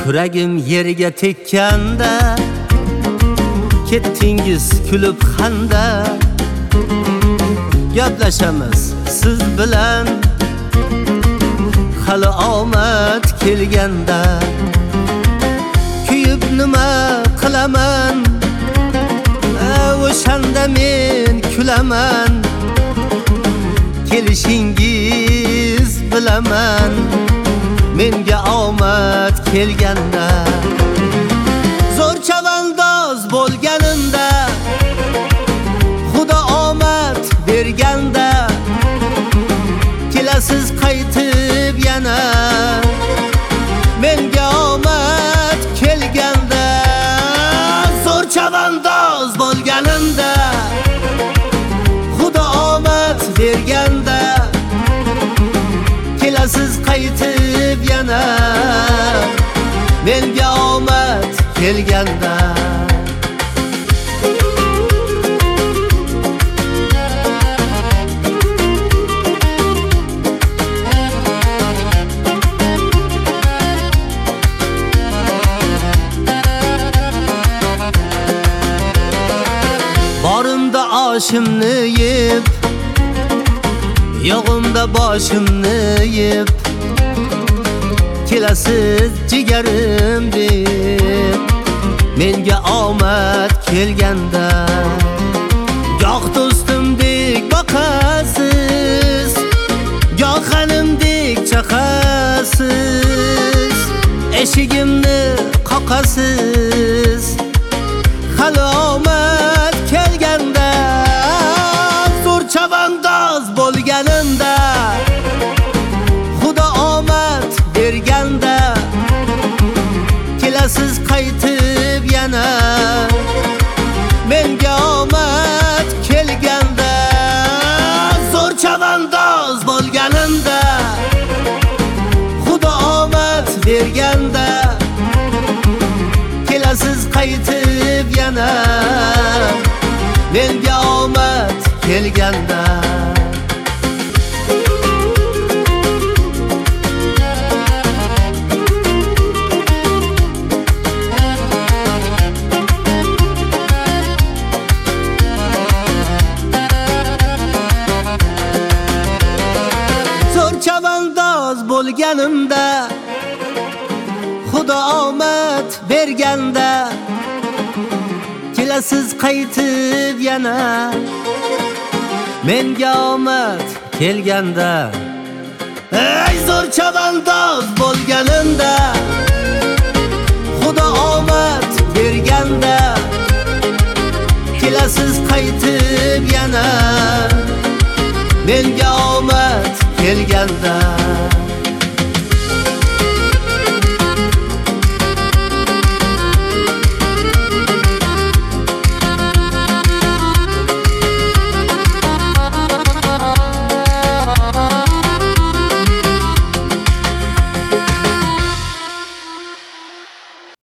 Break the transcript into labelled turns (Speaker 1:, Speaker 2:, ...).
Speaker 1: Kuragim yerga tekkanda ketdingiz kulib xanda. Gaplashamiz siz bilan hali omad kelganda. Kuyib nima qilaman, o'shanda men kulaman. Kelishingiz bilaman menga omad kelganda. Zo'r chavandoz bo'lganimda, Xudo omad berganda, kelasiz qaytib yana menga omad kelganda. Zo'r chavandoz bo'lganimda, Xudo omad berganda, kelasiz qaytib yana menga omad kelganda. Borimda oshimni yeb, yo'g'imda boshimni yeb, kelasiz jigarim deb menga omad kelganda. Goh do'stimdek boqasiz, goh xonimdek chaqasiz, eshigimni qoqasiz hali omad kelganda. Zo'r chavandoz bo'lganimda, Xudo omad berganda, kelasiz qaytib yana menga omad kelganda. Zo'r chavandoz bo'lganimda, Xudo omad berganda, kelasiz qaytib yana menga omad kelganda. Zo'r chavandoz bo'lganimda, Xudo omad berganda, kelasiz qaytib yana menga omad kelganda. Ey zo'r chavandoz bo'lganimda, Xudo omad berganda, kelasiz qaytib yana menga omad kelganda.